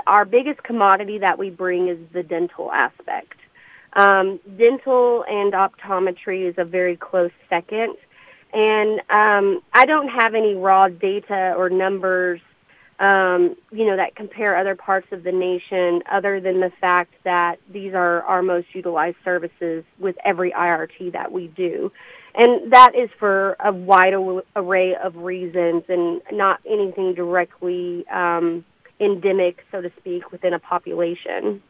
Our biggest commodity that we bring is the dental aspect. Dental and optometry is a very close second. And I don't have any raw data or numbers, that compare other parts of the nation other than the fact that these are our most utilized services with every IRT that we do. And that is for a wide array of reasons and not anything directly endemic, so to speak, within a population.